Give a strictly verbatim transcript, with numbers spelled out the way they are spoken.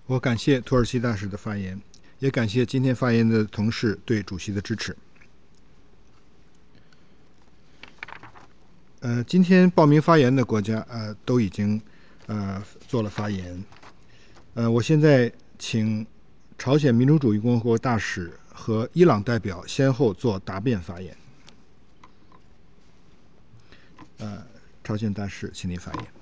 我感谢土耳其大使的发言，也感谢今天发言的同事对主席的支持。呃，今天报名发言的国家呃都已经呃做了发言。呃，我现在请朝鲜民主主义共和国大使和伊朗代表先后做答辩发言。呃，朝鲜大使，请您发言。